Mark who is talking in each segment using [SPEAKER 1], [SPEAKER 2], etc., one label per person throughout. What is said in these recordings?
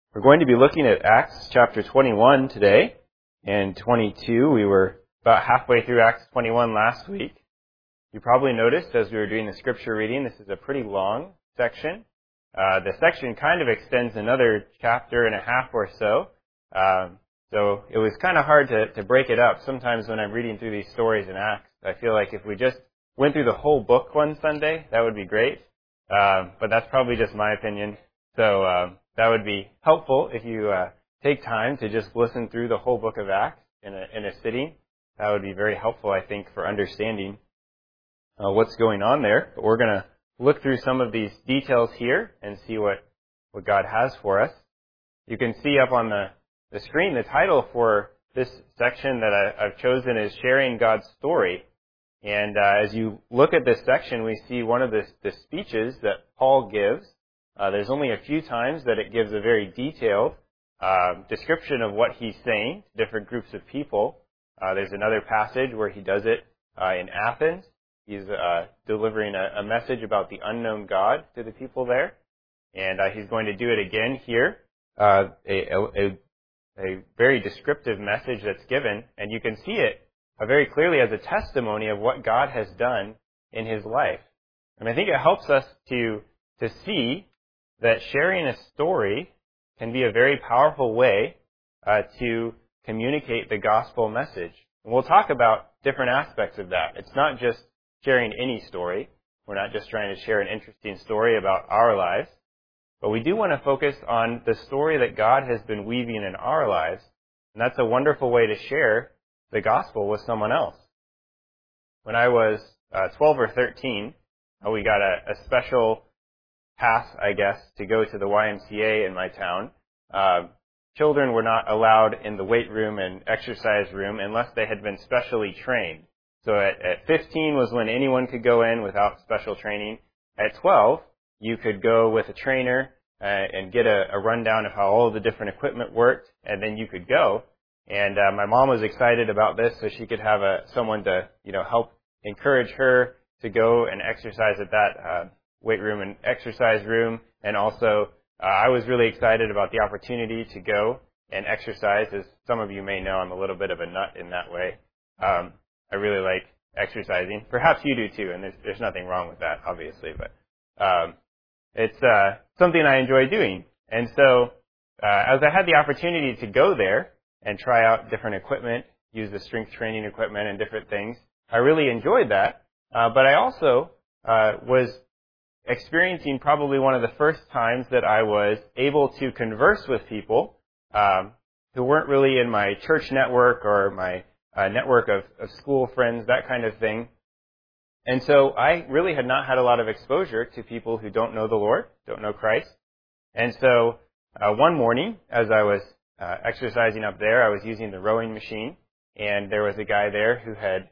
[SPEAKER 1] We're going to be looking at Acts chapter 21 today and 22. We were about halfway through Acts 21 last week. You probably noticed as we were doing the scripture reading, this is a pretty long section. The section kind of extends another chapter and a half or so. So it was kind of hard to break it up. Sometimes when I'm reading through these stories in Acts, I feel like if we just went through the whole book one Sunday, that would be great. But that's probably just my opinion. So that would be helpful if you take time to just listen through the whole book of Acts in a sitting. That would be very helpful, I think, for understanding what's going on there. But we're going to look through some of these details here and see what God has for us. You can see up on the screen the title for this section that I've chosen is Sharing God's Story. And as you look at this section, we see one of the speeches that Paul gives. There's only a few times that it gives a very detailed description of what he's saying to different groups of people. There's another passage where he does it in Athens. He's delivering a message about the unknown God to the people there. And he's going to do it again here. A very descriptive message that's given. And you can see it very clearly as a testimony of what God has done in his life. And I think it helps us to see that sharing a story can be a very powerful way to communicate the gospel message. And we'll talk about different aspects of that. It's not just sharing any story. We're not just trying to share an interesting story about our lives. But we do want to focus on the story that God has been weaving in our lives. And that's a wonderful way to share the gospel with someone else. When I was 12 or 13, we got a special pass, I guess, to go to the YMCA in my town. Children were not allowed in the weight room and exercise room unless they had been specially trained. So at 15 was when anyone could go in without special training. At 12, you could go with a trainer and get a rundown of how all the different equipment worked, and then you could go. And my mom was excited about this, so she could have someone to help encourage her to go and exercise at that weight room and exercise room. And also, I was really excited about the opportunity to go and exercise. As some of you may know, I'm a little bit of a nut in that way. I really like exercising. Perhaps you do too, and there's nothing wrong with that, obviously. But it's something I enjoy doing. And so, as I had the opportunity to go there and try out different equipment, use the strength training equipment and different things, I really enjoyed that. But I also was experiencing probably one of the first times that I was able to converse with people who weren't really in my church network or my network of school friends, that kind of thing. And so I really had not had a lot of exposure to people who don't know the Lord, don't know Christ. And so one morning, as I was exercising up there, I was using the rowing machine, and there was a guy there who had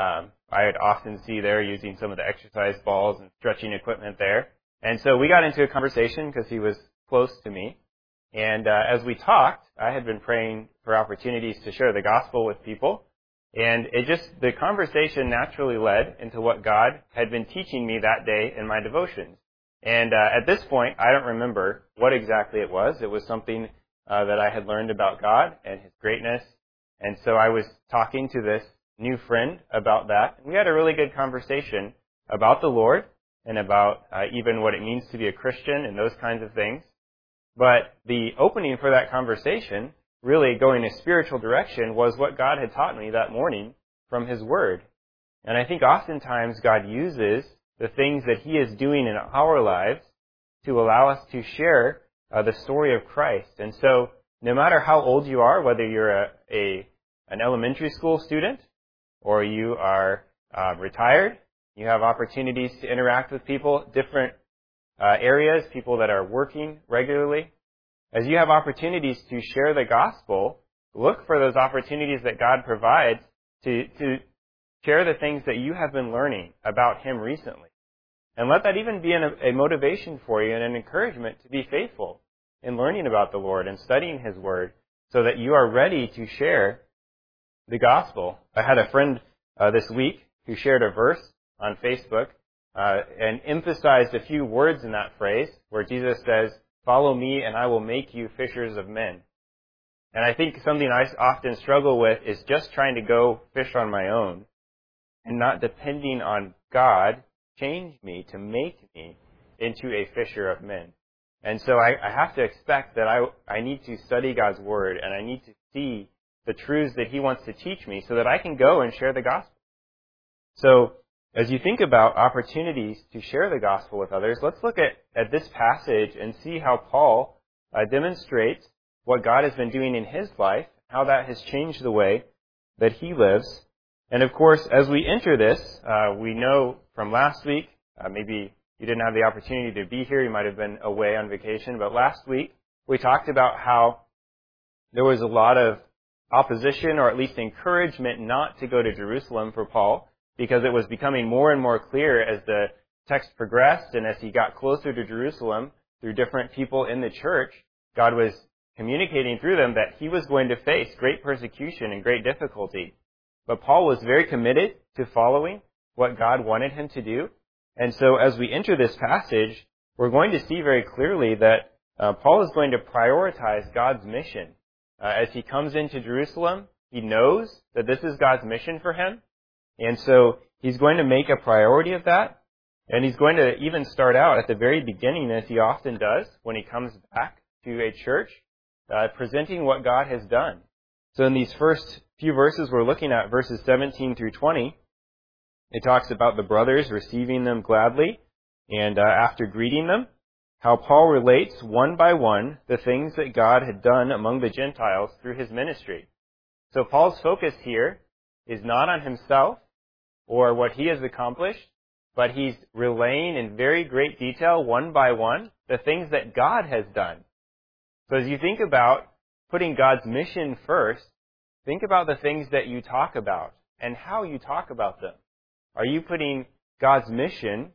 [SPEAKER 1] I would often see there using some of the exercise balls and stretching equipment there. And so we got into a conversation because he was close to me. And as we talked, I had been praying for opportunities to share the gospel with people. And the conversation naturally led into what God had been teaching me that day in my devotions. And at this point, I don't remember what exactly it was. It was something that I had learned about God and his greatness. And so I was talking to this new friend about that. We had a really good conversation about the Lord and about even what it means to be a Christian and those kinds of things. But the opening for that conversation, really going a spiritual direction, was what God had taught me that morning from his word. And I think oftentimes God uses the things that he is doing in our lives to allow us to share the story of Christ. And so no matter how old you are, whether you're an elementary school student or you are retired, you have opportunities to interact with people, different areas, people that are working regularly. As you have opportunities to share the gospel, look for those opportunities that God provides to share the things that you have been learning about him recently. And let that even be a motivation for you and an encouragement to be faithful in learning about the Lord and studying his word so that you are ready to share the gospel. I had a friend this week who shared a verse on Facebook and emphasized a few words in that phrase where Jesus says, follow me and I will make you fishers of men. And I think something I often struggle with is just trying to go fish on my own and not depending on God change me to make me into a fisher of men. And so I have to expect that I need to study God's Word and I need to see the truths that He wants to teach me so that I can go and share the gospel. So as you think about opportunities to share the gospel with others, let's look at this passage and see how Paul demonstrates what God has been doing in his life, how that has changed the way that he lives. And of course, as we enter this, we know from last week, maybe you didn't have the opportunity to be here, you might have been away on vacation, but last week we talked about how there was a lot of opposition, or at least encouragement not to go to Jerusalem for Paul, because it was becoming more and more clear as the text progressed and as he got closer to Jerusalem through different people in the church, God was communicating through them that he was going to face great persecution and great difficulty. But Paul was very committed to following what God wanted him to do. And so as we enter this passage, we're going to see very clearly that Paul is going to prioritize God's mission. As he comes into Jerusalem, he knows that this is God's mission for him. And so he's going to make a priority of that. And he's going to even start out at the very beginning, as he often does when he comes back to a church, presenting what God has done. So in these first few verses we're looking at, verses 17 through 20, it talks about the brothers receiving them gladly, and after greeting them, how Paul relates one by one the things that God had done among the Gentiles through his ministry. So Paul's focus here is not on himself or what he has accomplished, but he's relaying in very great detail, one by one, the things that God has done. So as you think about putting God's mission first, think about the things that you talk about and how you talk about them. Are you putting God's mission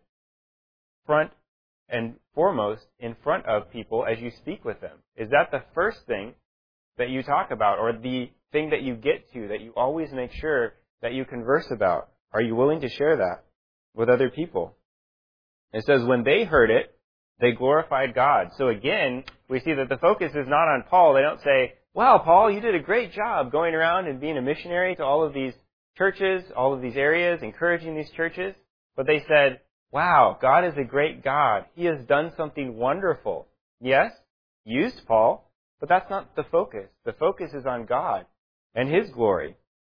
[SPEAKER 1] front and foremost in front of people as you speak with them? Is that the first thing that you talk about, or the thing that you get to, that you always make sure that you converse about? Are you willing to share that with other people? It says, when they heard it, they glorified God. So again, we see that the focus is not on Paul. They don't say, wow, Paul, you did a great job going around and being a missionary to all of these churches, all of these areas, encouraging these churches. But they said, wow, God is a great God. He has done something wonderful. Yes, used Paul, but that's not the focus. The focus is on God and His glory.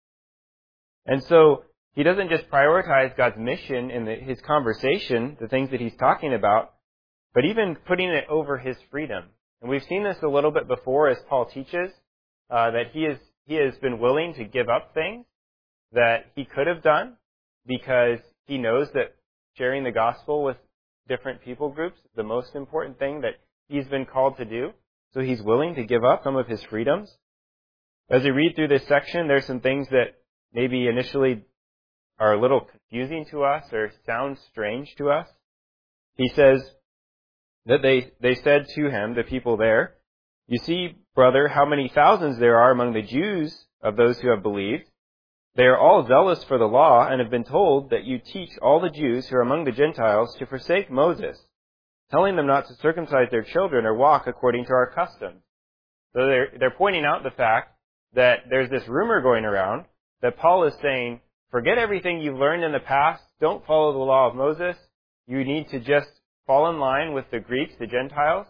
[SPEAKER 1] And so he doesn't just prioritize God's mission in his conversation, the things that he's talking about, but even putting it over his freedom. And we've seen this a little bit before as Paul teaches, that he has been willing to give up things that he could have done because he knows that sharing the gospel with different people groups is the most important thing that he's been called to do. So he's willing to give up some of his freedoms. As we read through this section, there's some things that maybe initially are a little confusing to us or sound strange to us. He says that they said to him, the people there, you see, brother, how many thousands there are among the Jews of those who have believed. They are all zealous for the law and have been told that you teach all the Jews who are among the Gentiles to forsake Moses, telling them not to circumcise their children or walk according to our customs. So they're pointing out the fact that there's this rumor going around that Paul is saying, forget everything you've learned in the past. Don't follow the law of Moses. You need to just fall in line with the Greeks, the Gentiles.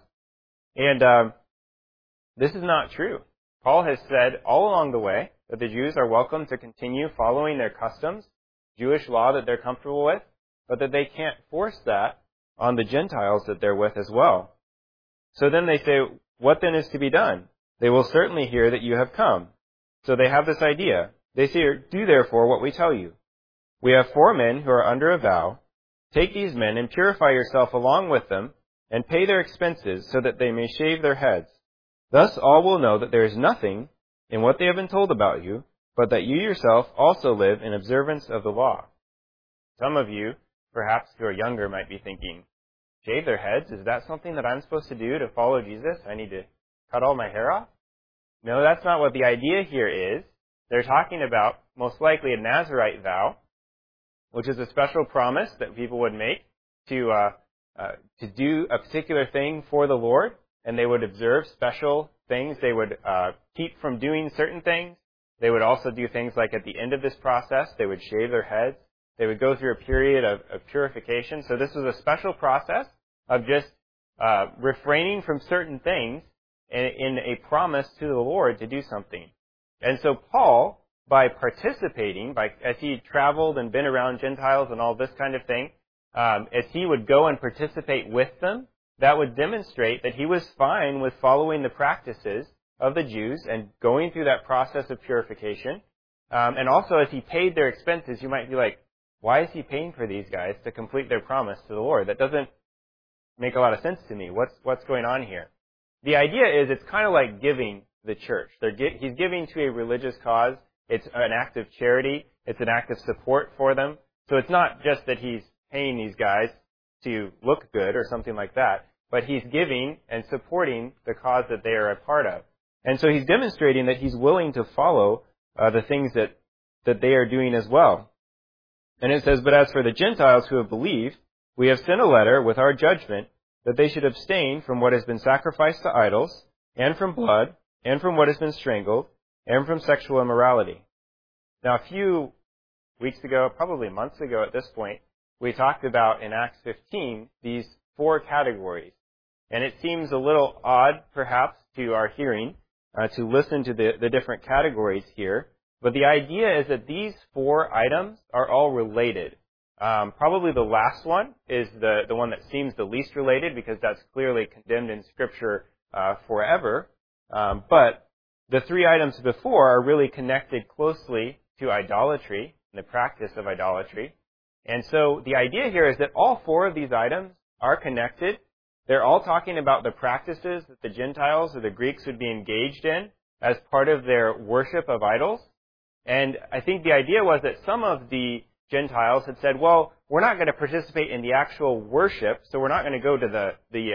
[SPEAKER 1] And this is not true. Paul has said all along the way that the Jews are welcome to continue following their customs, Jewish law that they're comfortable with, but that they can't force that on the Gentiles that they're with as well. So then they say, what then is to be done? They will certainly hear that you have come. So they have this idea. They say, do therefore what we tell you. We have 4 men who are under a vow. Take these men and purify yourself along with them, and pay their expenses so that they may shave their heads. Thus all will know that there is nothing in what they have been told about you, but that you yourself also live in observance of the law. Some of you, perhaps who are younger, might be thinking, shave their heads? Is that something that I'm supposed to do to follow Jesus? I need to cut all my hair off? No, that's not what the idea here is. They're talking about, most likely, a Nazirite vow, which is a special promise that people would make to do a particular thing for the Lord. and they would observe special things. They would keep from doing certain things. They would also do things like at the end of this process, they would shave their heads. They would go through a period of purification. So this was a special process of just refraining from certain things in a promise to the Lord to do something. And so Paul, by participating, as he traveled and been around Gentiles and all this kind of thing, as he would go and participate with them, that would demonstrate that he was fine with following the practices of the Jews and going through that process of purification. And also, as he paid their expenses, you might be like, why is he paying for these guys to complete their promise to the Lord? That doesn't make a lot of sense to me. What's going on here? The idea is it's kind of like giving the church. He's giving to a religious cause. It's an act of charity. It's an act of support for them. So it's not just that he's paying these guys to look good or something like that, but he's giving and supporting the cause that they are a part of. And so he's demonstrating that he's willing to follow the things that they are doing as well. And it says, but as for the Gentiles who have believed, we have sent a letter with our judgment that they should abstain from what has been sacrificed to idols, and from blood, and from what has been strangled, and from sexual immorality. Now, a few weeks ago, probably months ago at this point, we talked about in Acts 15 these 4 categories. And it seems a little odd, perhaps, to our hearing to listen to the different categories here. But the idea is that these 4 items are all related. Probably the last one is the one that seems the least related because that's clearly condemned in Scripture forever. But the 3 items before are really connected closely to idolatry and the practice of idolatry. And so the idea here is that all 4 of these items are connected. They're all talking about the practices that the Gentiles or the Greeks would be engaged in as part of their worship of idols. And I think the idea was that some of the Gentiles had said, well, we're not going to participate in the actual worship, so we're not going to go to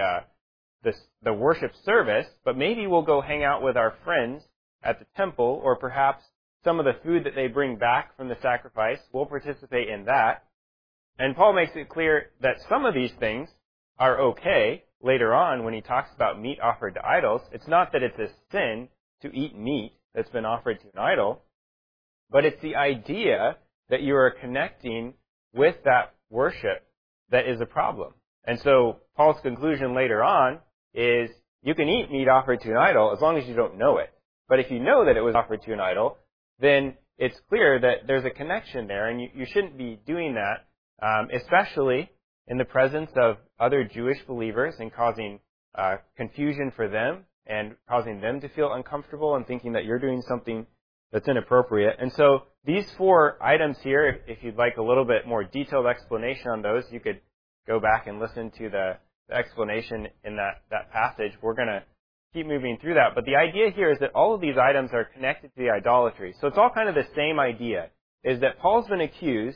[SPEAKER 1] the worship service, but maybe we'll go hang out with our friends at the temple, or perhaps some of the food that they bring back from the sacrifice, we'll participate in that. And Paul makes it clear that some of these things are okay later on when he talks about meat offered to idols. It's not that it's a sin to eat meat that's been offered to an idol, but it's the idea that you are connecting with that worship that is a problem. And so Paul's conclusion later on is you can eat meat offered to an idol as long as you don't know it. But if you know that it was offered to an idol, then it's clear that there's a connection there, and you shouldn't be doing that, especially in the presence of other Jewish believers and causing confusion for them and causing them to feel uncomfortable and thinking that you're doing something that's inappropriate. And so these 4 items here, if you'd like a little bit more detailed explanation on those, you could go back and listen to the explanation in that passage. We're going to keep moving through that. But the idea here is that all of these items are connected to the idolatry. So it's all kind of the same idea, is that Paul's been accused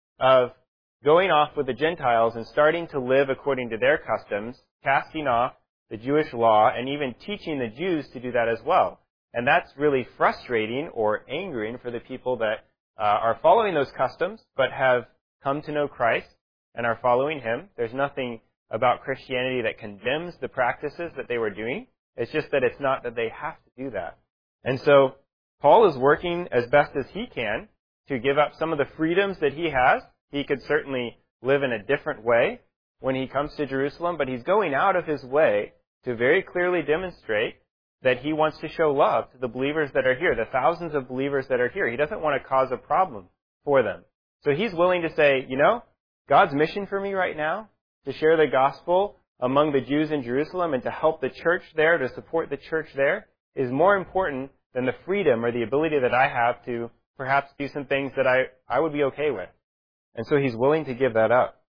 [SPEAKER 1] of going off with the Gentiles and starting to live according to their customs, casting off the Jewish law, and even teaching the Jews to do that as well. And that's really frustrating or angering for the people that are following those customs but have come to know Christ and are following Him. There's nothing about Christianity that condemns the practices that they were doing. It's just that it's not that they have to do that. And so Paul is working as best as he can to give up some of the freedoms that he has. He could certainly live in a different way when he comes to Jerusalem, but he's going out of his way to very clearly demonstrate that he wants to show love to the believers that are here, the thousands of believers that are here. He doesn't want to cause a problem for them. So he's willing to say, God's mission for me right now, to share the gospel among the Jews in Jerusalem and to help the church there, to support the church there, is more important than the freedom or the ability that I have to perhaps do some things that I would be okay with. And so he's willing to give that up.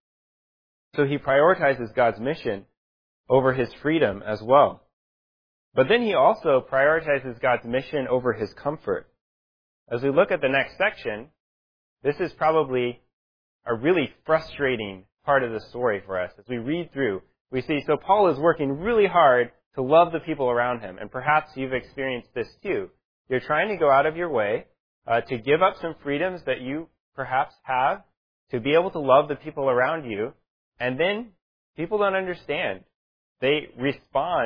[SPEAKER 1] So he prioritizes God's mission over his freedom as well. But then he also prioritizes God's mission over his comfort. As we look at the next section, this is probably a really frustrating part of the story for us. As we read through, we see, so Paul is working really hard to love the people around him. And perhaps you've experienced this too. You're trying to go out of your way to give up some freedoms that you perhaps have to be able to love the people around you. And then people don't understand. They respond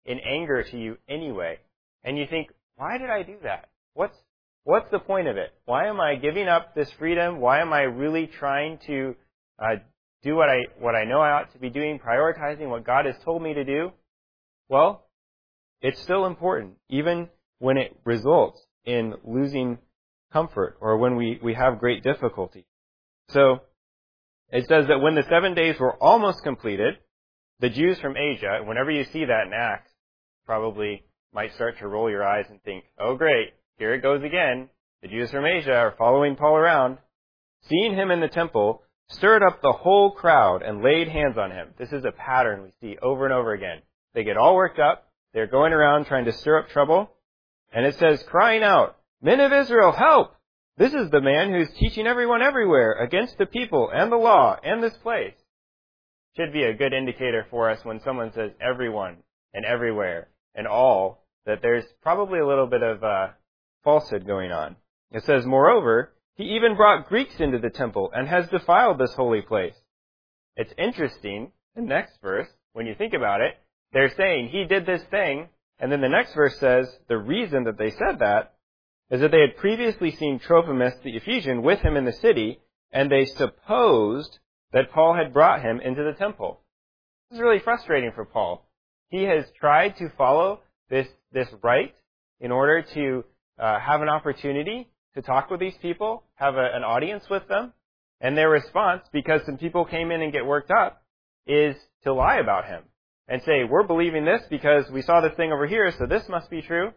[SPEAKER 1] in anger to you anyway. And you think, why did I do that? What's the point of it? Why am I giving up this freedom? Why am I really trying to do what I know I ought to be doing, prioritizing what God has told me to do? Well, it's still important, even when it results in losing comfort or when we have great difficulty. So it says that when the 7 days were almost completed, the Jews from Asia, whenever you see that in Acts, probably might start to roll your eyes and think, oh great, here it goes again. The Jews from Asia are following Paul around. Seeing him in the temple, stirred up the whole crowd and laid hands on him. This is a pattern we see over and over again. They get all worked up. They're going around trying to stir up trouble. And it says, crying out, "Men of Israel, help! This is the man who's teaching everyone everywhere against the people and the law and this place." Should be a good indicator for us when someone says everyone and everywhere and all, that there's probably a little bit of falsehood going on. It says, moreover, he even brought Greeks into the temple and has defiled this holy place. It's interesting, the next verse, when you think about it, they're saying he did this thing, and then the next verse says the reason that they said that is that they had previously seen Trophimus the Ephesian with him in the city, and they supposed that Paul had brought him into the temple. This is really frustrating for Paul. He has tried to follow this rite in order to have an opportunity to talk with these people, have an audience with them, and their response, because some people came in and get worked up, is to lie about him and say, we're believing this because we saw this thing over here, so this must be true.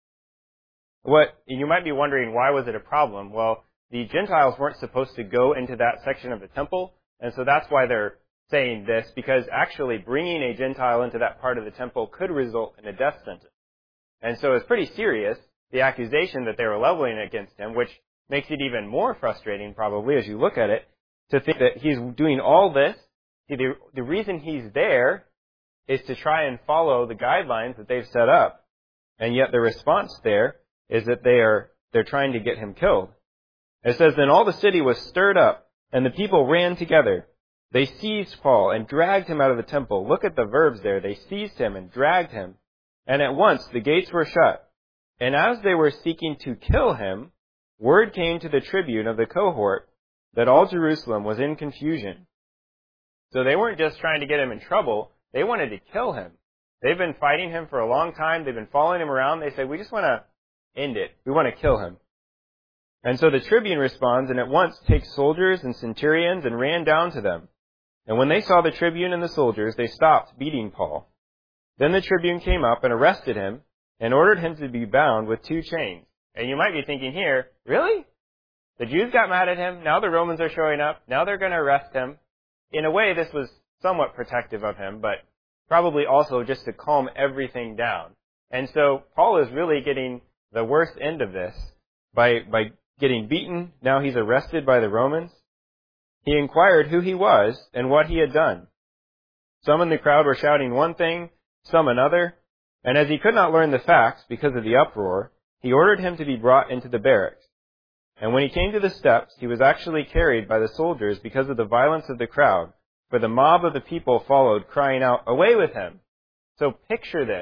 [SPEAKER 1] You might be wondering, why was it a problem? Well, the Gentiles weren't supposed to go into that section of the temple, and so that's why they're saying this, because actually bringing a Gentile into that part of the temple could result in a death sentence. And so it's pretty serious, the accusation that they were leveling against him, which makes it even more frustrating probably as you look at it, to think that he's doing all this. The reason he's there is to try and follow the guidelines that they've set up. And yet the response there is that they're trying to get him killed. It says, then all the city was stirred up, and the people ran together. They seized Paul and dragged him out of the temple. Look at the verbs there. They seized him and dragged him. And at once the gates were shut. And as they were seeking to kill him, word came to the tribune of the cohort that all Jerusalem was in confusion. So they weren't just trying to get him in trouble. They wanted to kill him. They've been fighting him for a long time. They've been following him around. They said, we just want to end it. We want to kill him. And so the tribune responds and at once takes soldiers and centurions and ran down to them. And when they saw the tribune and the soldiers, they stopped beating Paul. Then the tribune came up and arrested him and ordered him to be bound with 2 chains. And you might be thinking here, really? The Jews got mad at him. Now the Romans are showing up. Now they're going to arrest him. In a way, this was somewhat protective of him, but probably also just to calm everything down. And so Paul is really getting the worst end of this by getting beaten. Now he's arrested by the Romans. He inquired who he was and what he had done. Some in the crowd were shouting one thing, some another. And as he could not learn the facts because of the uproar, he ordered him to be brought into the barracks. And when he came to the steps, he was actually carried by the soldiers because of the violence of the crowd, for the mob of the people followed, crying out, "Away with him!" So picture this.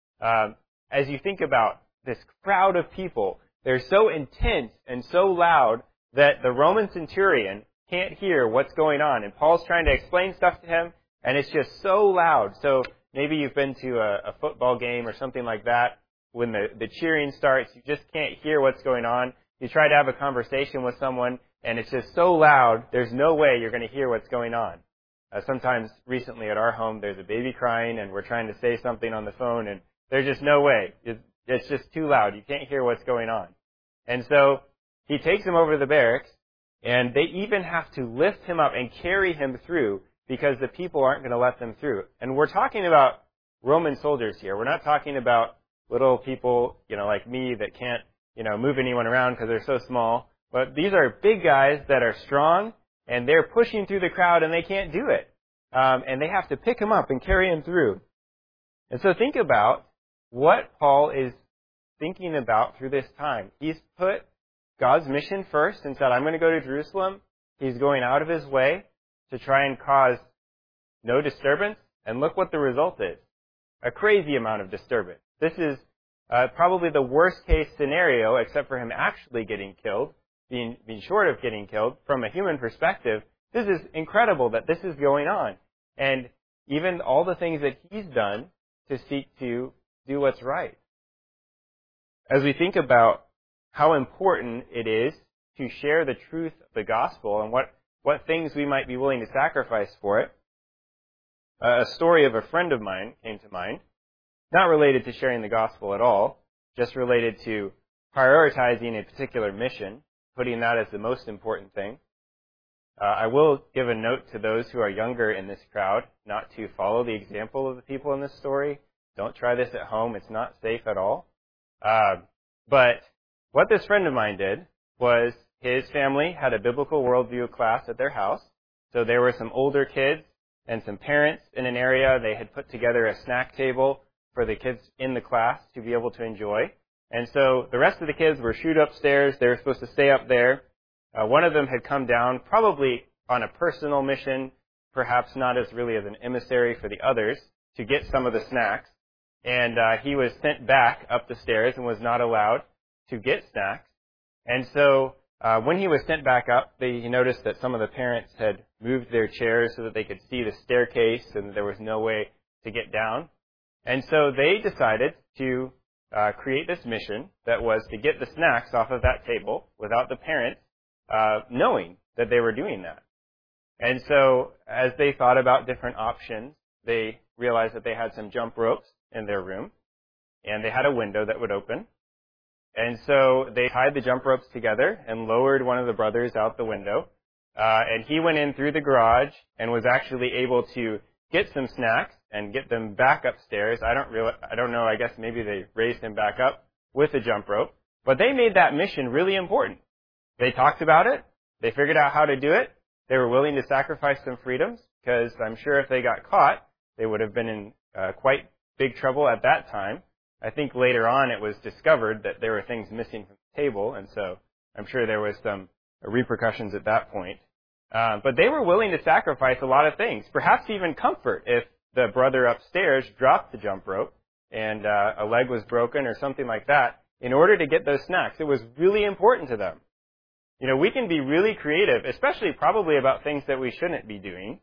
[SPEAKER 1] As you think about this crowd of people, they're so intense and so loud that the Roman centurion can't hear what's going on. And Paul's trying to explain stuff to him, and it's just so loud. So maybe you've been to a football game or something like that. When the cheering starts, you just can't hear what's going on. You try to have a conversation with someone, and it's just so loud, there's no way you're going to hear what's going on. Sometimes recently at our home, there's a baby crying, and we're trying to say something on the phone, and there's just no way. It's just too loud. You can't hear what's going on. And so he takes him over to the barracks, and they even have to lift him up and carry him through because the people aren't going to let them through. And we're talking about Roman soldiers here. We're not talking about little people, like me that can't, move anyone around because they're so small. But these are big guys that are strong, and they're pushing through the crowd, and they can't do it. And they have to pick him up and carry him through. And so think about what Paul is thinking about through this time. He's put God's mission first and said, I'm going to go to Jerusalem. He's going out of his way to try and cause no disturbance. And look what the result is. a crazy amount of disturbance. This is probably the worst case scenario, except for him actually getting killed, being short of getting killed. From a human perspective, this is incredible that this is going on. And even all the things that he's done to seek to do what's right. As we think about how important it is to share the truth of the gospel and what things we might be willing to sacrifice for it, a story of a friend of mine came to mind, not related to sharing the gospel at all, just related to prioritizing a particular mission, putting that as the most important thing. I will give a note to those who are younger in this crowd not to follow the example of the people in this story. Don't try this at home. It's not safe at all. But what this friend of mine did was his family had a biblical worldview class at their house. So there were some older kids and some parents in an area. They had put together a snack table for the kids in the class to be able to enjoy. And so the rest of the kids were shooed upstairs. They were supposed to stay up there. One of them had come down, probably on a personal mission, perhaps not as really as an emissary for the others, to get some of the snacks. And he was sent back up the stairs and was not allowed to get snacks. And so when he was sent back up, he noticed that some of the parents had moved their chairs so that they could see the staircase and there was no way to get down. And so they decided to create this mission that was to get the snacks off of that table without the parents knowing that they were doing that. And so as they thought about different options, they realized that they had some jump ropes in their room, and they had a window that would open. And so they tied the jump ropes together and lowered one of the brothers out the window. And he went in through the garage and was actually able to get some snacks and get them back upstairs. I don't know, I guess maybe they raised him back up with a jump rope. But they made that mission really important. They talked about it. They figured out how to do it. They were willing to sacrifice some freedoms because I'm sure if they got caught, they would have been in quite big trouble at that time. I think later on it was discovered that there were things missing from the table, and so I'm sure there was some repercussions at that point. But they were willing to sacrifice a lot of things, perhaps even comfort if the brother upstairs dropped the jump rope and a leg was broken or something like that in order to get those snacks. It was really important to them. You know, we can be really creative, especially probably about things that we shouldn't be doing.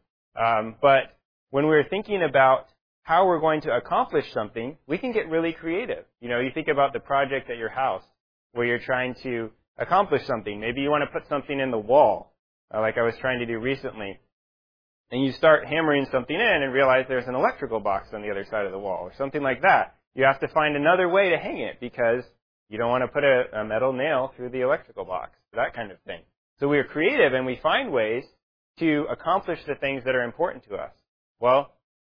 [SPEAKER 1] But when we're thinking about how we're going to accomplish something, we can get really creative. You know, you think about the project at your house where you're trying to accomplish something. Maybe you want to put something in the wall, like I was trying to do recently. And you start hammering something in and realize there's an electrical box on the other side of the wall or something like that. You have to find another way to hang it because you don't want to put a metal nail through the electrical box, that kind of thing. So we're creative and we find ways to accomplish the things that are important to us. Well,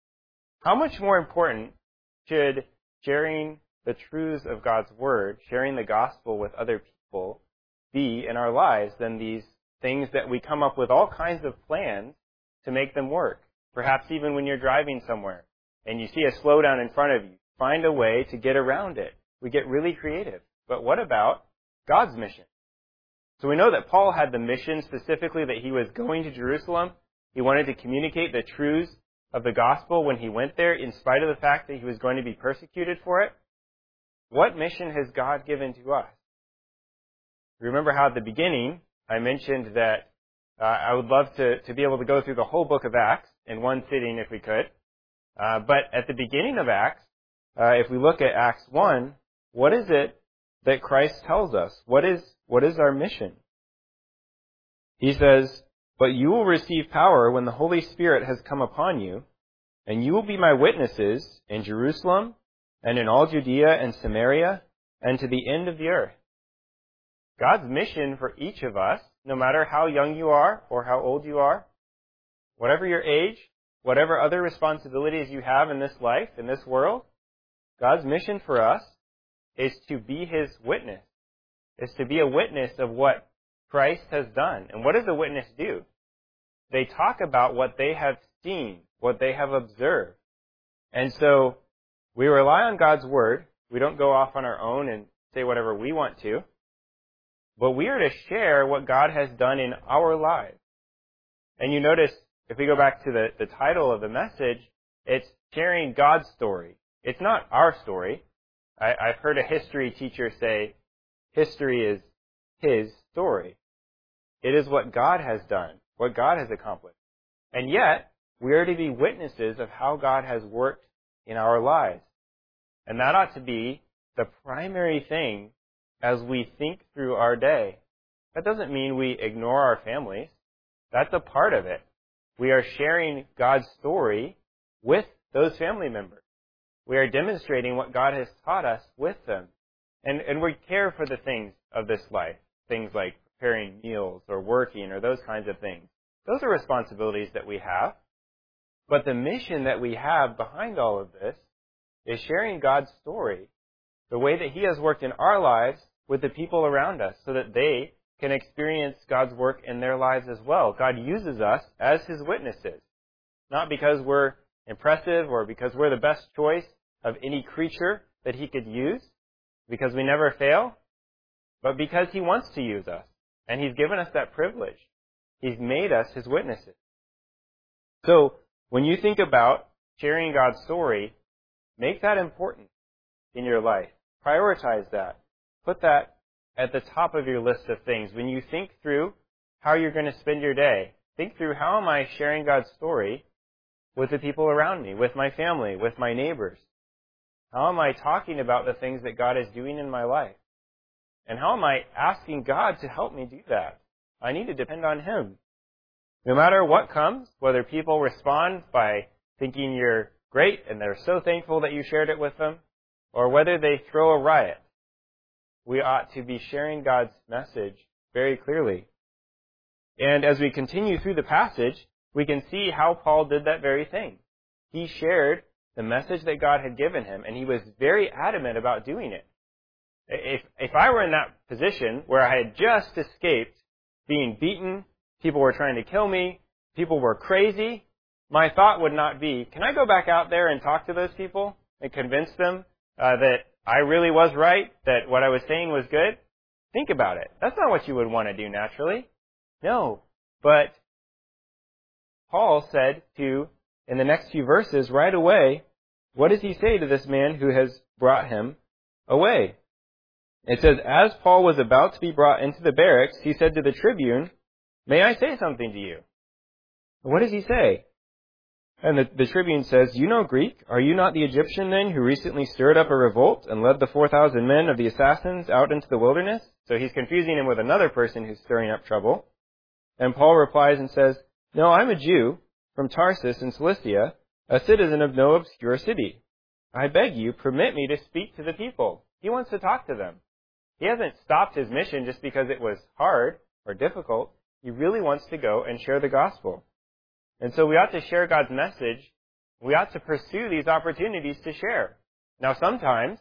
[SPEAKER 1] how much more important should sharing the truths of God's Word, sharing the gospel with other people be in our lives than these things that we come up with all kinds of plans to make them work? Perhaps even when you're driving somewhere and you see a slowdown in front of you, find a way to get around it. We get really creative. But what about God's mission? So we know that Paul had the mission specifically that he was going to Jerusalem. He wanted to communicate the truths of the gospel when he went there, in spite of the fact that he was going to be persecuted for it. What mission has God given to us? Remember how at the beginning I mentioned that I would love to be able to go through the whole book of Acts in one sitting if we could. But at the beginning of Acts, if we look at Acts 1, what is it that Christ tells us? What is our mission? He says, "But you will receive power when the Holy Spirit has come upon you, and you will be my witnesses in Jerusalem and in all Judea and Samaria and to the end of the earth." God's mission for each of us, no matter how young you are or how old you are, whatever your age, whatever other responsibilities you have in this life, in this world, God's mission for us is to be His witness, is to be a witness of what Christ has done. And what does a witness do? They talk about what they have seen, what they have observed. And so we rely on God's Word. We don't go off on our own and say whatever we want to. But we are to share what God has done in our lives. And you notice, if we go back to the title of the message, it's sharing God's story. It's not our story. I've heard a history teacher say, history is his story. It is what God has done, what God has accomplished. And yet, we are to be witnesses of how God has worked in our lives. And that ought to be the primary thing as we think through our day. That doesn't mean we ignore our families. That's a part of it. We are sharing God's story with those family members. We are demonstrating what God has taught us with them. And we care for the things of this life, things like preparing meals or working or those kinds of things. Those are responsibilities that we have. But the mission that we have behind all of this is sharing God's story, the way that He has worked in our lives with the people around us so that they can experience God's work in their lives as well. God uses us as His witnesses, not because we're impressive or because we're the best choice of any creature that He could use, because we never fail, but because He wants to use us. And He's given us that privilege. He's made us His witnesses. So, when you think about sharing God's story, make that important in your life. Prioritize that. Put that at the top of your list of things. When you think through how you're going to spend your day, think through how am I sharing God's story with the people around me, with my family, with my neighbors? How am I talking about the things that God is doing in my life? And how am I asking God to help me do that? I need to depend on Him. No matter what comes, whether people respond by thinking you're great and they're so thankful that you shared it with them, or whether they throw a riot, we ought to be sharing God's message very clearly. And as we continue through the passage, we can see how Paul did that very thing. He shared the message that God had given him, and he was very adamant about doing it. If I were in that position where I had just escaped being beaten, people were trying to kill me, people were crazy, my thought would not be, can I go back out there and talk to those people and convince them that I really was right, that what I was saying was good? Think about it. That's not what you would want to do naturally. No. But Paul said in the next few verses, right away, what does he say to this man who has brought him away? It says, as Paul was about to be brought into the barracks, he said to the tribune, may I say something to you? What does he say? And the tribune says, you know Greek. Are you not the Egyptian then who recently stirred up a revolt and led the 4,000 men of the assassins out into the wilderness? So he's confusing him with another person who's stirring up trouble. And Paul replies and says, no, I'm a Jew from Tarsus in Cilicia, a citizen of no obscure city. I beg you, permit me to speak to the people. He wants to talk to them. He hasn't stopped his mission just because it was hard or difficult. He really wants to go and share the gospel. And so we ought to share God's message. We ought to pursue these opportunities to share. Now sometimes,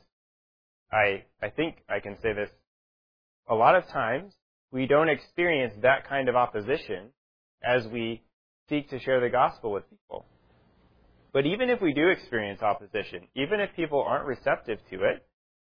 [SPEAKER 1] I think I can say this, a lot of times we don't experience that kind of opposition as we seek to share the gospel with people. But even if we do experience opposition, even if people aren't receptive to it,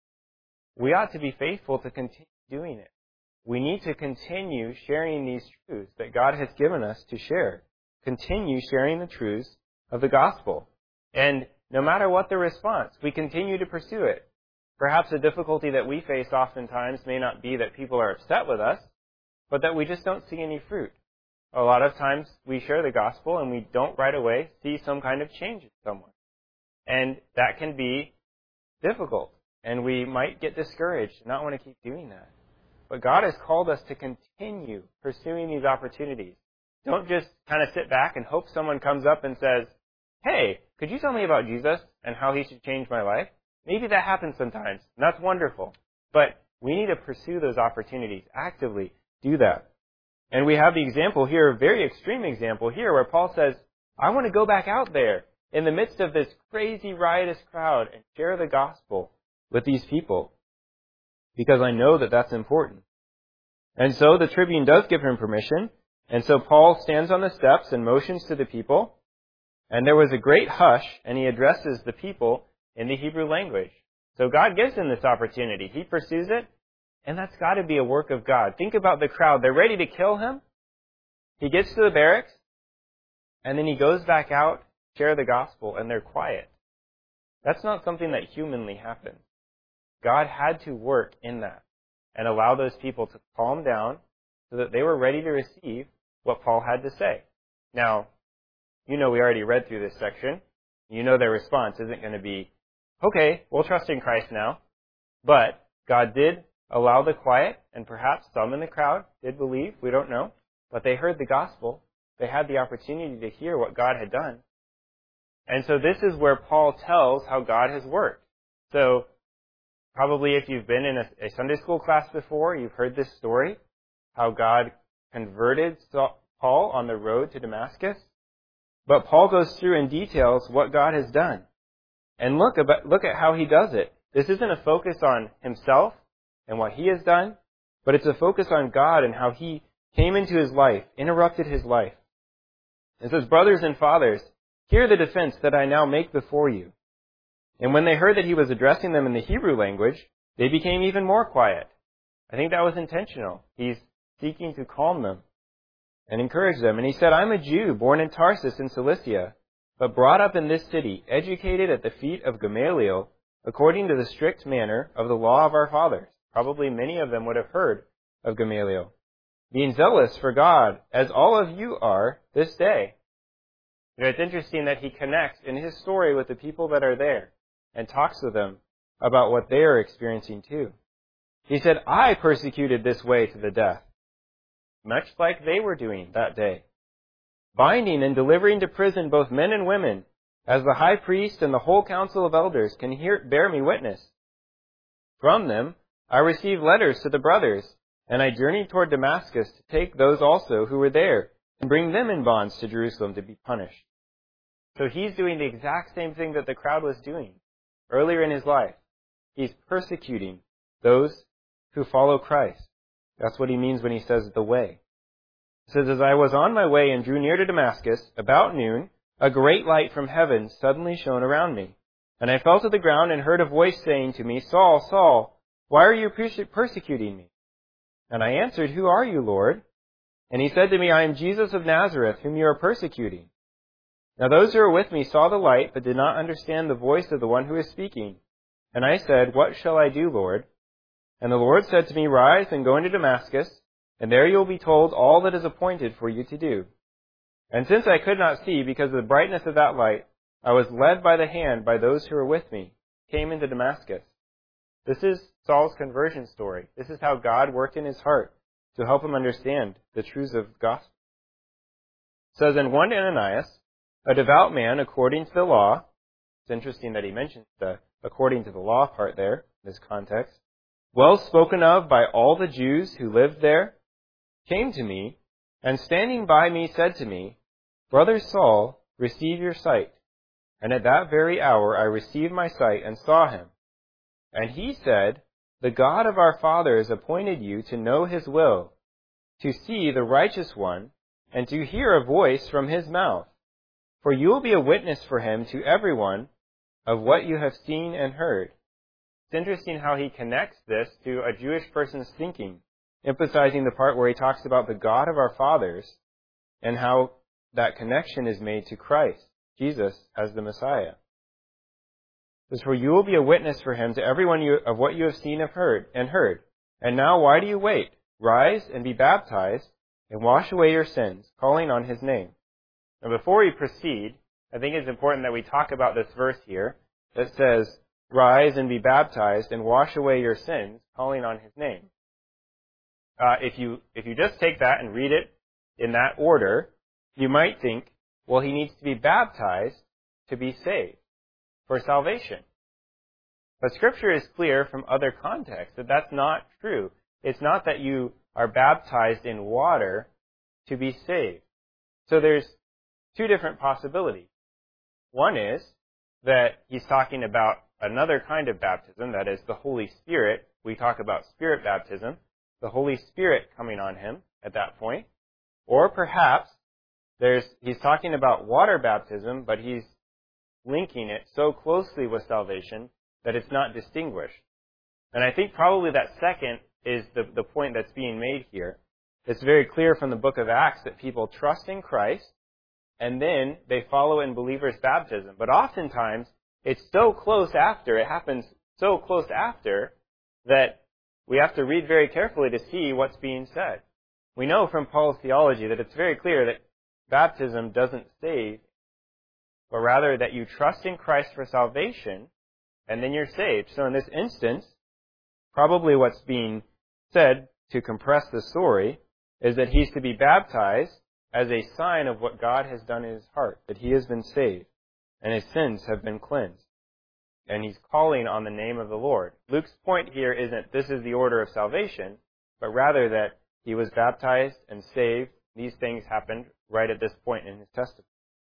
[SPEAKER 1] we ought to be faithful to continue doing it. We need to continue sharing these truths that God has given us to share. Continue sharing the truths of the gospel. And no matter what the response, we continue to pursue it. Perhaps the difficulty that we face oftentimes may not be that people are upset with us, but that we just don't see any fruit. A lot of times we share the gospel and we don't right away see some kind of change in someone. And that can be difficult. And we might get discouraged and not want to keep doing that. But God has called us to continue pursuing these opportunities. Don't just kind of sit back and hope someone comes up and says, hey, could you tell me about Jesus and how He should change my life? Maybe that happens sometimes, and that's wonderful. But we need to pursue those opportunities, actively do that. And we have the example here, a very extreme example here, where Paul says, I want to go back out there in the midst of this crazy, riotous crowd and share the gospel with these people, because I know that that's important. And so the tribune does give him permission, and so Paul stands on the steps and motions to the people, and there was a great hush, and he addresses the people in the Hebrew language. So God gives him this opportunity. He pursues it, and that's got to be a work of God. Think about the crowd. They're ready to kill him. He gets to the barracks, and then he goes back out, share the gospel, and they're quiet. That's not something that humanly happens. God had to work in that and allow those people to calm down so that they were ready to receive what Paul had to say. Now, we already read through this section. Their response isn't going to be, okay, we'll trust in Christ now. But God did allow the quiet, and perhaps some in the crowd did believe. We don't know. But they heard the gospel. They had the opportunity to hear what God had done. And so this is where Paul tells how God has worked. So probably if you've been in a Sunday school class before, you've heard this story, how God converted Paul on the road to Damascus. But Paul goes through and details what God has done. And look at how he does it. This isn't a focus on himself and what he has done, but it's a focus on God and how he came into his life, interrupted his life. It says, "Brothers and fathers, hear the defense that I now make before you." And when they heard that he was addressing them in the Hebrew language, they became even more quiet. I think that was intentional. He's seeking to calm them and encourage them. And he said, "I'm a Jew born in Tarsus in Cilicia, but brought up in this city, educated at the feet of Gamaliel, according to the strict manner of the law of our fathers." Probably many of them would have heard of Gamaliel. "Being zealous for God, as all of you are this day." It's interesting that he connects in his story with the people that are there and talks to them about what they are experiencing too. He said, "I persecuted this way to the death," much like they were doing that day, "binding and delivering to prison both men and women, as the high priest and the whole council of elders can bear me witness. From them I received letters to the brothers, and I journeyed toward Damascus to take those also who were there and bring them in bonds to Jerusalem to be punished." So he's doing the exact same thing that the crowd was doing earlier in his life. He's persecuting those who follow Christ. That's what he means when he says the way. He says, "As I was on my way and drew near to Damascus, about noon, a great light from heaven suddenly shone around me. And I fell to the ground and heard a voice saying to me, 'Saul, Saul, why are you persecuting me?' And I answered, 'Who are you, Lord?' And he said to me, 'I am Jesus of Nazareth, whom you are persecuting.' Now those who were with me saw the light, but did not understand the voice of the one who was speaking. And I said, 'What shall I do, Lord?' And the Lord said to me, 'Rise and go into Damascus, and there you will be told all that is appointed for you to do.' And since I could not see because of the brightness of that light, I was led by the hand by those who were with me, came into Damascus." This is Saul's conversion story. This is how God worked in his heart to help him understand the truths of the gospel. It says, "And one Ananias, a devout man according to the law," it's interesting that he mentions the according to the law part there in this context, "well spoken of by all the Jews who lived there, came to me, and standing by me said to me, 'Brother Saul, receive your sight.' And at that very hour I received my sight and saw him. And he said, 'The God of our fathers appointed you to know his will, to see the righteous one, and to hear a voice from his mouth. For you will be a witness for him to everyone of what you have seen and heard.'" It's interesting how he connects this to a Jewish person's thinking, emphasizing the part where he talks about the God of our fathers and how that connection is made to Christ, Jesus, as the Messiah. It says, "For you will be a witness for him to everyone of what you have seen and heard. And now why do you wait? Rise and be baptized and wash away your sins, calling on his name." Now before we proceed, I think it's important that we talk about this verse here that says, "Rise and be baptized and wash away your sins, calling on his name." If you just take that and read it in that order, you might think, well, he needs to be baptized to be saved, for salvation. But Scripture is clear from other contexts that that's not true. It's not that you are baptized in water to be saved. So there's two different possibilities. One is that he's talking about another kind of baptism, that is the Holy Spirit. We talk about Spirit baptism, the Holy Spirit coming on him at that point. Or perhaps he's talking about water baptism, but he's linking it so closely with salvation that it's not distinguished. And I think probably that second is the point that's being made here. It's very clear from the book of Acts that people trust in Christ, and then they follow in believers' baptism. But oftentimes, it's so close after, it happens so close after, that we have to read very carefully to see what's being said. We know from Paul's theology that it's very clear that baptism doesn't save, but rather that you trust in Christ for salvation, and then you're saved. So in this instance, probably what's being said, to compress the story, is that he's to be baptized as a sign of what God has done in his heart, that he has been saved, and his sins have been cleansed. And he's calling on the name of the Lord. Luke's point here isn't this is the order of salvation, but rather that he was baptized and saved. These things happened right at this point in his testimony.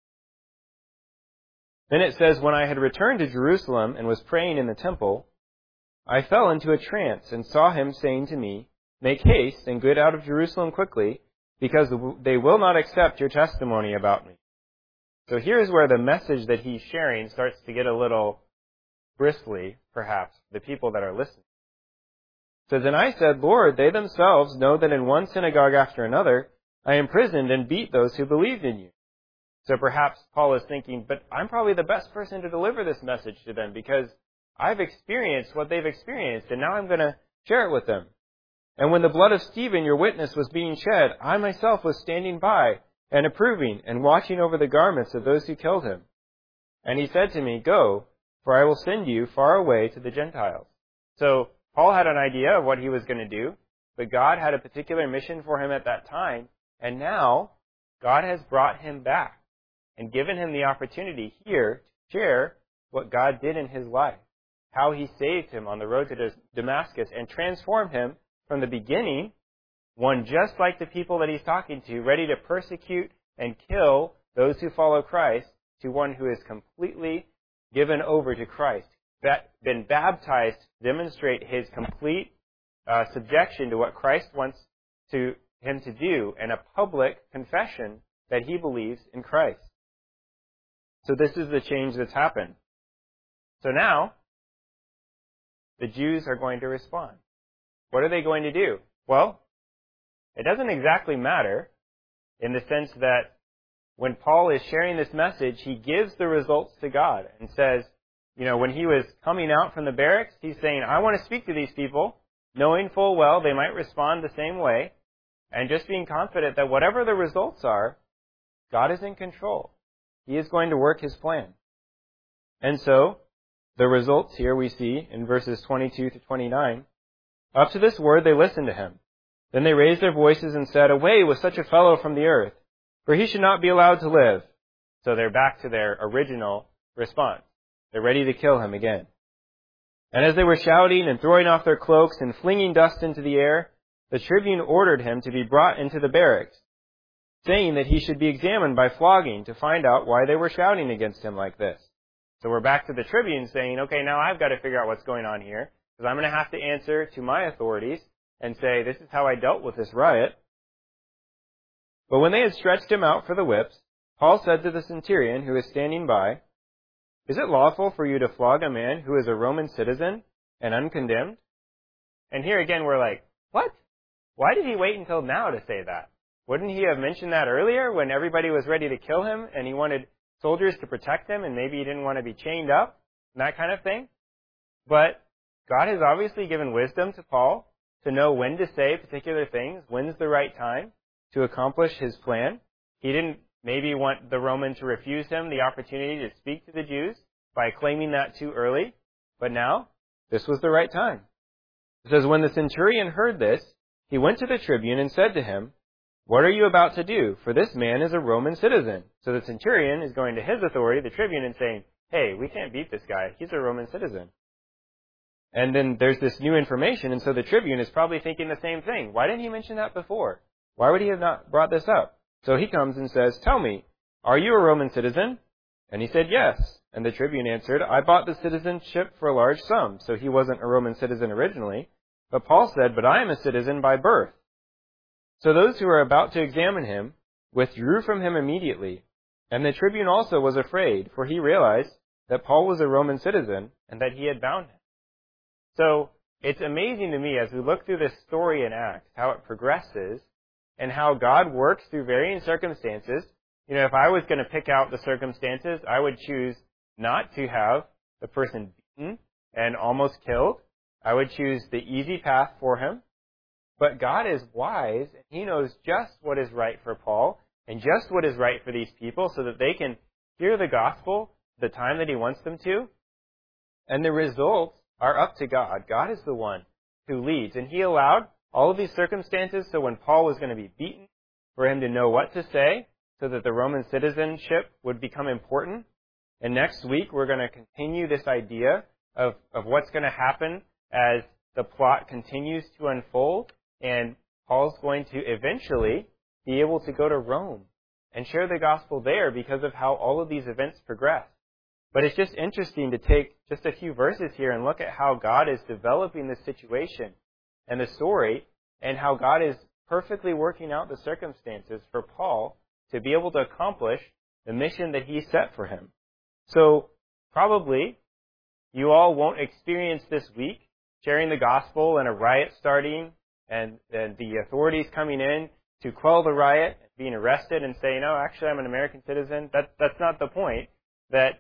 [SPEAKER 1] Then it says, when I had returned to Jerusalem and was praying in the temple, I fell into a trance and saw him saying to me, make haste and get out of Jerusalem quickly, because they will not accept your testimony about me. So here's where the message that he's sharing starts to get a little bristly, perhaps, the people that are listening. It says, and I said, Lord, they themselves know that in one synagogue after another, I imprisoned and beat those who believed in you. So perhaps Paul is thinking, but I'm probably the best person to deliver this message to them because I've experienced what they've experienced, and now I'm going to share it with them. And when the blood of Stephen, your witness, was being shed, I myself was standing by and approving and watching over the garments of those who killed him. And he said to me, go, for I will send you far away to the Gentiles. So Paul had an idea of what he was going to do, but God had a particular mission for him at that time, and now God has brought him back and given him the opportunity here to share what God did in his life, how he saved him on the road to Damascus and transformed him from the beginning, one just like the people that he's talking to, ready to persecute and kill those who follow Christ, to one who is completely given over to Christ, been baptized to demonstrate his complete subjection to what Christ wants him to do, and a public confession that he believes in Christ. So this is the change that's happened. So now, the Jews are going to respond. What are they going to do? Well, it doesn't exactly matter in the sense that when Paul is sharing this message, he gives the results to God and says, when he was coming out from the barracks, he's saying, I want to speak to these people, knowing full well they might respond the same way, and just being confident that whatever the results are, God is in control. He is going to work his plan. And so, the results here we see in verses 22 to 29. Up to this word they listened to him. Then they raised their voices and said, away with such a fellow from the earth, for he should not be allowed to live. So they're back to their original response. They're ready to kill him again. And as they were shouting and throwing off their cloaks and flinging dust into the air, the tribune ordered him to be brought into the barracks, saying that he should be examined by flogging to find out why they were shouting against him like this. So we're back to the tribune saying, okay, now I've got to figure out what's going on here, because I'm going to have to answer to my authorities and say, this is how I dealt with this riot. But when they had stretched him out for the whips, Paul said to the centurion who was standing by, is it lawful for you to flog a man who is a Roman citizen and uncondemned? And here again we're like, what? Why did he wait until now to say that? Wouldn't he have mentioned that earlier when everybody was ready to kill him and he wanted soldiers to protect him and maybe he didn't want to be chained up and that kind of thing? But God has obviously given wisdom to Paul to know when to say particular things, when's the right time to accomplish his plan. He didn't maybe want the Roman to refuse him the opportunity to speak to the Jews by claiming that too early, but now this was the right time. It says, when the centurion heard this, he went to the tribune and said to him, what are you about to do? For this man is a Roman citizen. So the centurion is going to his authority, the tribune, and saying, hey, we can't beat this guy. He's a Roman citizen. And then there's this new information, and so the tribune is probably thinking the same thing. Why didn't he mention that before? Why would he have not brought this up? So he comes and says, tell me, are you a Roman citizen? And he said, yes. And the tribune answered, I bought the citizenship for a large sum. So he wasn't a Roman citizen originally. But Paul said, but I am a citizen by birth. So those who were about to examine him withdrew from him immediately. And the tribune also was afraid, for he realized that Paul was a Roman citizen and that he had bound him. So it's amazing to me as we look through this story in Acts, how it progresses and how God works through varying circumstances. If I was going to pick out the circumstances, I would choose not to have the person beaten and almost killed. I would choose the easy path for him. But God is wise, and He knows just what is right for Paul and just what is right for these people so that they can hear the gospel the time that He wants them to. And the results are up to God. God is the one who leads. And He allowed all of these circumstances so when Paul was going to be beaten, for him to know what to say so that the Roman citizenship would become important. And next week we're going to continue this idea of what's going to happen as the plot continues to unfold. And Paul's going to eventually be able to go to Rome and share the gospel there because of how all of these events progress. But it's just interesting to take just a few verses here and look at how God is developing this situation and the story and how God is perfectly working out the circumstances for Paul to be able to accomplish the mission that He set for him. So probably you all won't experience this week sharing the gospel and a riot starting and the authorities coming in to quell the riot, being arrested and saying, "No, actually I'm an American citizen." That's not the point. That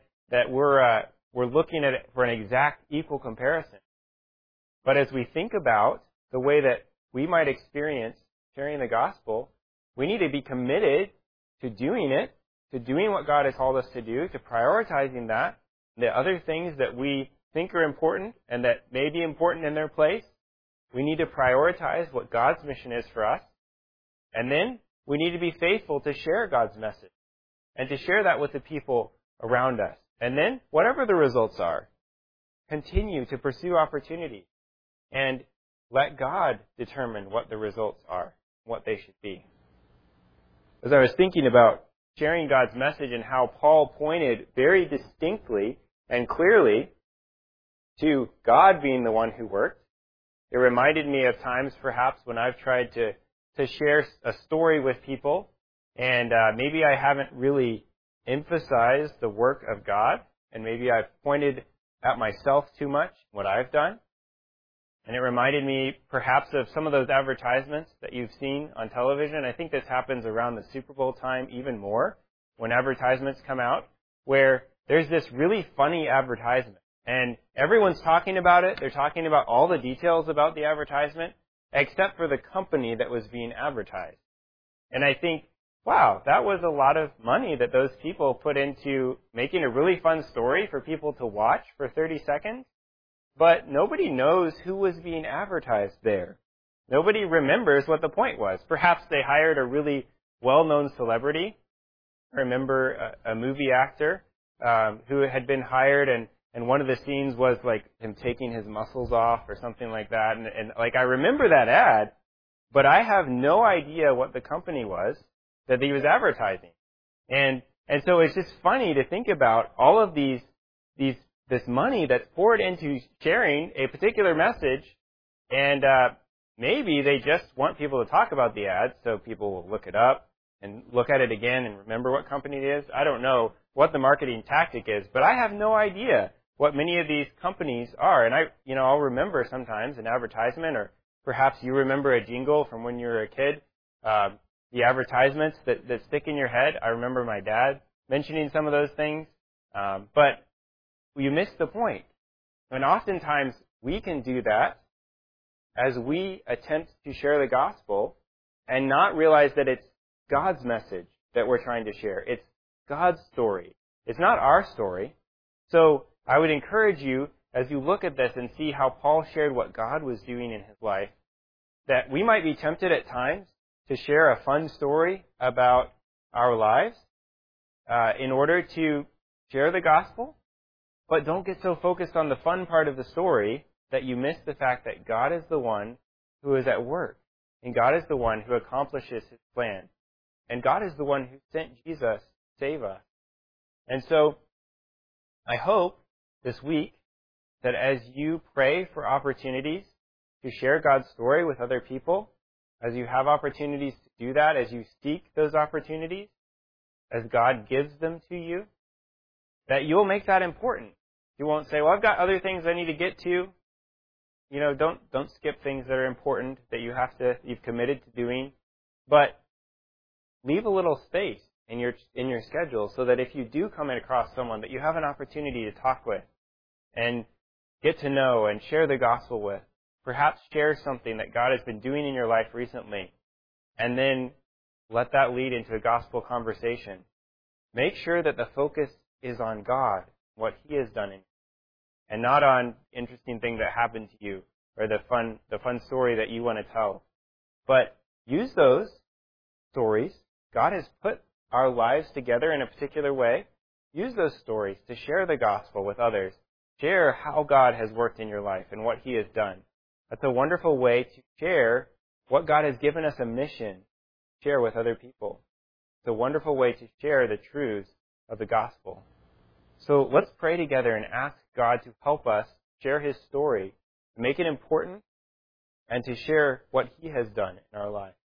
[SPEAKER 1] we're looking at it for an exact equal comparison. But as we think about the way that we might experience sharing the gospel, we need to be committed to doing it, to doing what God has called us to do, to prioritizing that, the other things that we think are important and that may be important in their place. We need to prioritize what God's mission is for us. And then we need to be faithful to share God's message and to share that with the people around us. And then, whatever the results are, continue to pursue opportunities and let God determine what the results are, what they should be. As I was thinking about sharing God's message and how Paul pointed very distinctly and clearly to God being the one who worked, it reminded me of times perhaps when I've tried to share a story with people and maybe I haven't really emphasized the work of God and maybe I've pointed at myself too much, what I've done. And it reminded me perhaps of some of those advertisements that you've seen on television. I think this happens around the Super Bowl time even more when advertisements come out where there's this really funny advertisement. And everyone's talking about it. They're talking about all the details about the advertisement except for the company that was being advertised. And I think, wow, that was a lot of money that those people put into making a really fun story for people to watch for 30 seconds. But nobody knows who was being advertised there. Nobody remembers what the point was. Perhaps they hired a really well-known celebrity. I remember a movie actor who had been hired, and one of the scenes was like him taking his muscles off or something like that. And like I remember that ad, but I have no idea what the company was that he was advertising. And so it's just funny to think about all of this money that's poured into sharing a particular message, and maybe they just want people to talk about the ad so people will look it up and look at it again and remember what company it is. I don't know what the marketing tactic is, but I have no idea what many of these companies are. And I'll remember sometimes an advertisement, or perhaps you remember a jingle from when you were a kid. The advertisements that stick in your head. I remember my dad mentioning some of those things, but you miss the point. And oftentimes we can do that as we attempt to share the gospel and not realize that it's God's message that we're trying to share. It's God's story. It's not our story. So I would encourage you, as you look at this and see how Paul shared what God was doing in his life, that we might be tempted at times to share a fun story about our lives in order to share the gospel. But don't get so focused on the fun part of the story that you miss the fact that God is the one who is at work. And God is the one who accomplishes His plan. And God is the one who sent Jesus to save us. And so I hope this week that as you pray for opportunities to share God's story with other people, as you have opportunities to do that, as you seek those opportunities, as God gives them to you, that you'll make that important. You won't say, well, I've got other things I need to get to. Don't skip things that are important that you've committed to doing. But leave a little space in your schedule so that if you do come across someone that you have an opportunity to talk with, and get to know and share the gospel with. Perhaps share something that God has been doing in your life recently, and then let that lead into a gospel conversation. Make sure that the focus is on God, what He has done in you, and not on interesting thing that happened to you or the fun story that you want to tell. But use those stories. God has put our lives together in a particular way. Use those stories to share the gospel with others. Share how God has worked in your life and what He has done. That's a wonderful way to share what God has given us a mission to share with other people. It's a wonderful way to share the truths of the gospel. So let's pray together and ask God to help us share His story, to make it important, and to share what He has done in our lives.